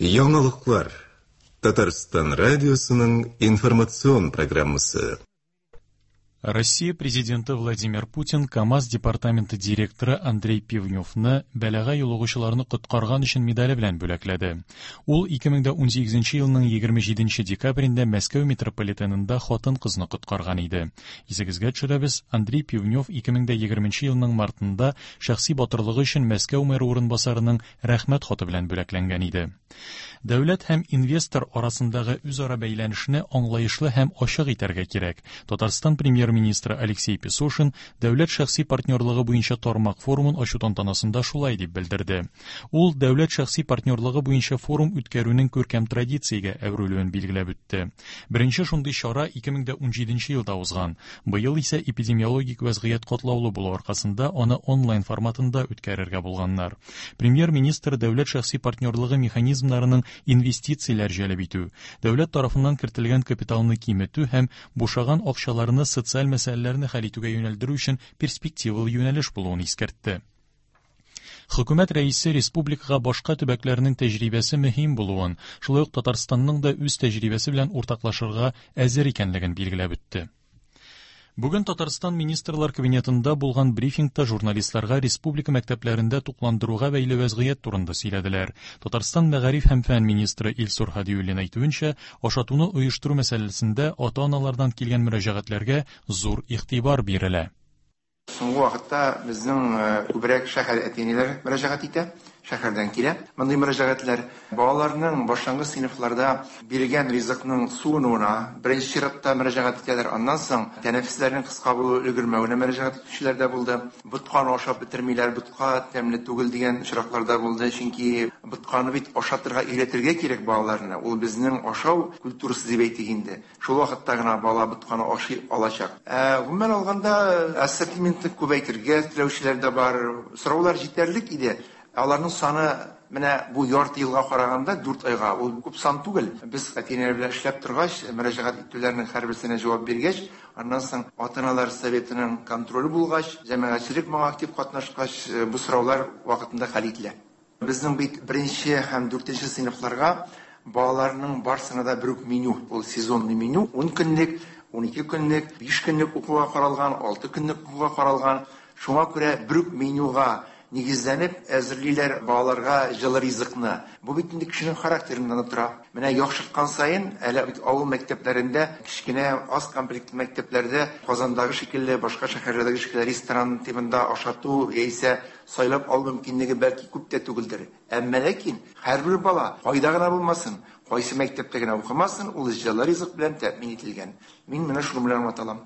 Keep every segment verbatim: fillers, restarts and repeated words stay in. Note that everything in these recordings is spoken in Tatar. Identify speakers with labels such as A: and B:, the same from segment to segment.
A: Яңалыклар. Татарстан радиосының информацион программасы.
B: Россия президенты Владимир Путин КАМАЗ департаменты директоры Андрей Пивневны бәләгә юлыгучыларны коткарган өчен медале белән бүләкләде. Ул ике мең унсигезенче елның егерме җиденче декабрендә Мәскәү метрополитенында хатын-кызны коткарган иде. Исегезгә төшерәбез, Андрей Пивнев ике мең егерменче елның мартында шәхси батырлыгы өчен Мәскәү мэры урынбасарының рәхмәт хаты белән бүләкләнгән иде. Дәүләт һәм инвестор арасындагы үзара бәйләнешне аңлаешлы һәм ачык итәргә кирәк. Татарстан премьер-министры Алексей Песошин дәүләт шәхси партнерлыгы буенча тармак форумын ачу тантанасында шулай дип белдерде. Ул дәүләт шәхси партнерлыгы буенча форум үткәрүнең күркәм традициягә әверелүен билгеләп үтте. Беренче шундый чара ике мең унҗиденче елда узган. Быел исә эпидемиологик вазгыять катлаулы булу аркасында аны онлайн форматында үткәрергә булганнар. Премьер-министр дәүләт шәхси партнерлыгы механизмнарының инвестицияләр җәлеп итү, дәүләт тарафыннан кертелгән капиталны киметү һәм бушаган акчаларны социаль мәсьәләләрне хәл итүгә юнәлдерү өчен перспективалы юнәлеш булуын искәртте. Хөкүмәт рәисе республикага башка төбәкләрнең тәҗрибәсе мөһим булуын, шулай ук Татарстанның да үз тәҗрибәсе белән уртаклашырга әзер икәнлеген билгеләп үтте. Бүген Татарстан министрлар кабинетында булган брифингта журналистларга республика мәктәпләрендә тукландыруга бәйле вазгыять турында сөйләделәр. Татарстан мәгариф һәм фән министры Илсур Хадиуллин әйтүенчә, ашатуны оештыру мәсьәләсендә ата-аналардан килгән мөрәҗәгатьләргә зур игътибар бирелә.
C: Соңгы вакытта безнең күбрәк шәһәр әтинеләр мөрәҗәгать итә, шәһәрдән килә. Мондый мөрәҗәгатьләр балаларның башлангыч сыйныфларда бирелгән ризыкның суынуына беренче чиратта мөрәҗәгать итәләр. Аннан соң тәнәфесләрнең кыска булу өлгермәвенә мөрәҗәгать итүчеләр дә булды. Ботканы ашап бетермиләр, ботка тәмле түгел дигән очракларда булды. Чөнки ботканы бит ашатырга өйрәтергә кирәк балаларны. Ул безнең ашау культурасы дип әйтик инде. Шул вакытта гына бала ботканы ашый алачак. Гомумән алганда ассортиментны күбәйтергә теләүчеләр дә бар. Сораулар җитәрлек иде. Аларның саны менә бу ярты елга караганда дүрт айга, ул күп сан түгел. Без әтинеләр белән эшләп торгач, мөрәҗәгать итүләрнең һәрберсенә җавап биргәч, аннан соң ата-аналар советының контроле булгач, җәмәгатьчелек моңа актив катнашкач, бу сораулар вакытында хәл ителә. Безнең бит беренче һәм дүртенче сыйныфларга балаларның барсына да бер үк меню, ул сезонный меню, ун көнлек, унике көнлек, биш көнлек укуга каралган, алты көнлек укуга каралган. Шуңа күрә бер үк менюга нигезләнеп әзерлиләр балаларга җылы ризыкны. Бу бит инде кешенең характерында тора. Менә яхшырткан сайын, әле бит авыл мәктәпләрендә, кичкенә аз комплектлы мәктәпләрдә, Казандагы шикелле, башка шәһәрләрдәге шикелле ресторан типында ашату яисә сайлап алу мөмкинлеге бәлки күп тә түгелдер. Әмма ләкин һәрбер бала кайда гына булмасын, кайсы мәктәптә генә укымасын, ул җылы ризык белән тәэмин ителгән. Мин менә шуны белән аталам.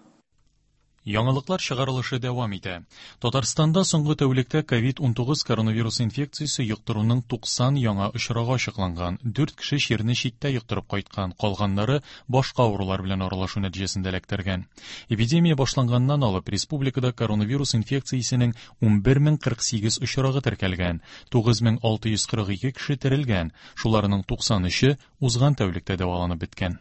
B: Яңалыклар чыгарылышы дәвам итә. Татарстанда соңгы тәүлектә ковид унтугыз коронавирус инфекциясе йоктыруның туксан яңа очрагы ачыкланган. дүрт кеше чирне читтә йоктырып кайткан, калганнары башка авырулар белән аралашу нәтиҗәсендә эләктергән. Эпидемия башланганнан алып республикада коронавирус инфекциясенең ун бер мең кырык сигез очрагы теркәлгән, тугыз мең алты йөз кырык ике кеше терелгән, шуларның туксан өче узган тәүлектә дәваланып беткән.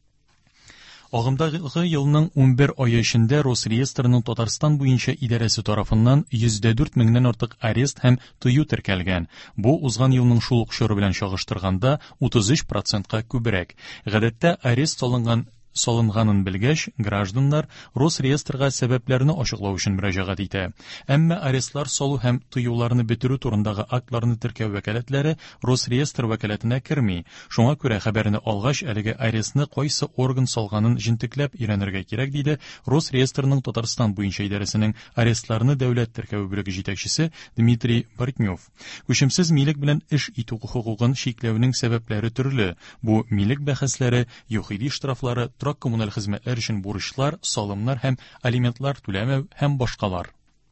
B: Агымдагы елның ун бер ае эчендә Росреестрның Татарстан буенча идарәсе тарафыннан йөз дүрт меңнән артык арест һәм тыю теркәлгән. Бу узган елның шул ук чоры белән чагыштырганда утыз өч процентка күбрәк. Гадәттә арест салынган салынганын белгәч, гражданнар Росреестрга сәбәпләрне ачыклау өчен мөрәҗәгать итә. Әмма арестлар салу һәм тыюларны бетерү турындагы актларны теркәү вәкаләтләре Росреестр вәкаләтенә керми. Шуңа күрә хәбәрне алгач, әлеге арестны кайсы орган салганын җентекләп өйрәнергә кирәк, диде Росреестрның Татарстан буенча идарәсенең арестларны дәүләт теркәү бүлеге җитәкчесе Дмитрий Портнев. Күчемсез милек белән эш итү хокукын чикләүнең сәбәпләре төрле. Бу милек бәхәсләре, юхиди штрафлары, коммуналь хезмәтләр өчен бурычлар, салымнар һәм алиментлар түләмәү һәм башкалар.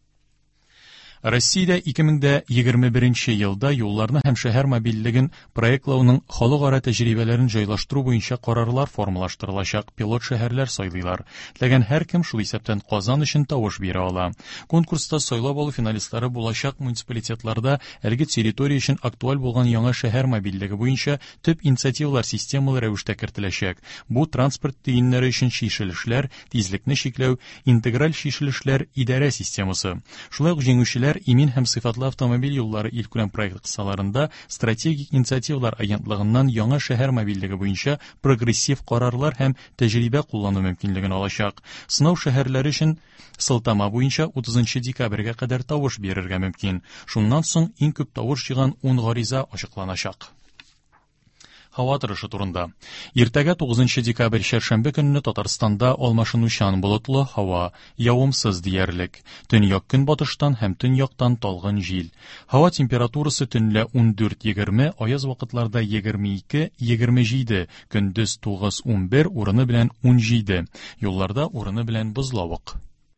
B: Россиядә ике мең егерме беренче елда юлларны һәм шәһәр мобильлеген проектлауның халыкара тәҗрибәләрен җайлаштыру буенча карарлар формалаштырылачак, пилот шәһәрләр сайлыйлар. Теләгән һәркем шул исәптән Казан өчен тавыш бирә ала. Конкурста сайлап алу финалистлары булачак муниципалитетларда әлеге территория өчен актуаль булган яңа шәһәр мобильлеге буенча төп инициативалар системалы рәвештә кертеләчәк. Бу транспорт төеннәре өчен чишелешләр, тизлекне чикләү, интеграль чишелешләр идарә системасы. Шулай ук җиңүчеләр Шәһәр имин һәм сыйфатлы автомобиль юллары илкүләм проект кысаларында стратегик инициативалар агентлыгыннан яңа шәһәр мобильлеге буенча прогрессив карарлар һәм тәҗрибә куллану мөмкинлеген алачак. Сынау шәһәрләре өчен сылтама буенча утызынчы декабрьгә кадәр тавыш бирергә мөмкин. Шуннан соң иң күп тавыш җыйган ун гариза ачыкланачак. Һава торышы турында. Иртәгә тугызынчы декабрь чәршәмбе көнне Татарстанда алмашынучан болытлы һава, явымсыз диярлек. Төньяк көнбатыштан һәм төньяктан талгын җил. Һава температурасы төнлә ундүрт егерме, аяз вакытларда егерме ике егерме җиде, көндез тугыз унбер, урыны белән ун җиде. Юлларда урыны белән бозлавык.